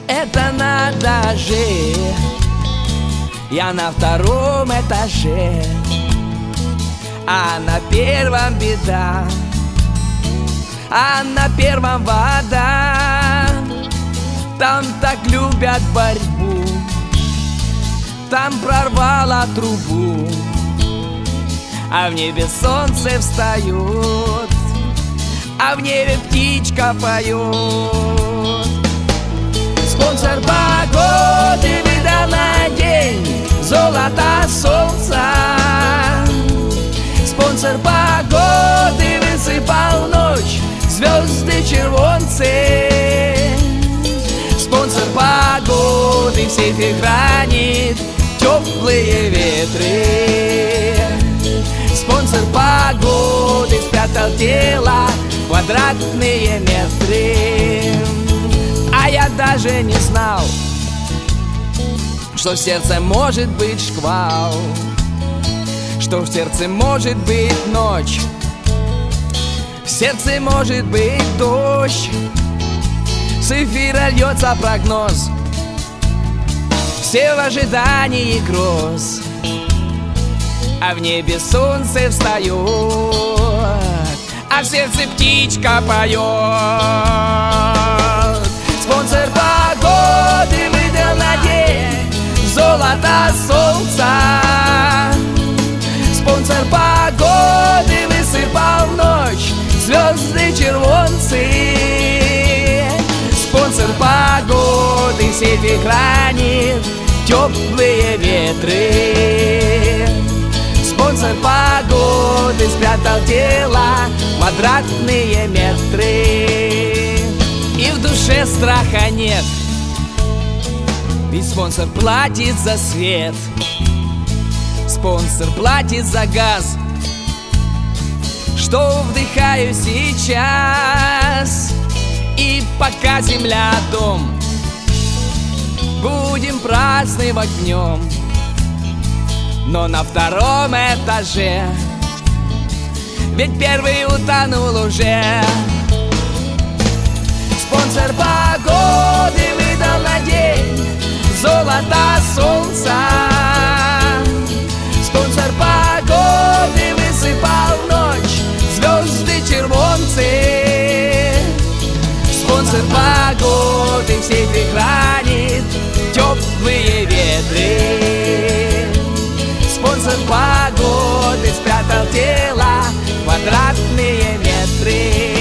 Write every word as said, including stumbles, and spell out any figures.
Это на этаже, я на втором этаже, а на первом беда, а на первом вода. Там так любят борьбу, там прорвало трубу, а в небе солнце встает, а в небе птичка поет. Спонсор погоды выдал на день золото солнца. Спонсор погоды высыпал ночь звезды червонцы. Спонсор погоды в сейфе хранит теплые ветры. Спонсор погоды спрятал тело квадратные метры. А я даже не знал, что в сердце может быть шквал, что в сердце может быть ночь, в сердце может быть дождь. С эфира льется прогноз, все в ожидании гроз, а в небе солнце встает, а в сердце птичка поет. Спонсор погоды выдал на день золото солнца. Спонсор погоды высыпал в ночь звезды червонцы. Спонсор погоды в сейфе хранит теплые ветры. Спонсор погоды спрятал тело квадратные метры. И в душе страха нет, ведь спонсор платит за свет. Спонсор платит за газ, что вдыхаю сейчас. И пока земля дом, будем праздновать днем, но на втором этаже, ведь первый утонул уже. Спонсор погоды выдал на день золото солнца. Спонсор погоды высыпал в ночь звезды червонцы. Спонсор погоды в сейфе хранит теплые ветры. Спонсор погоды спрятал тело квадратные метры.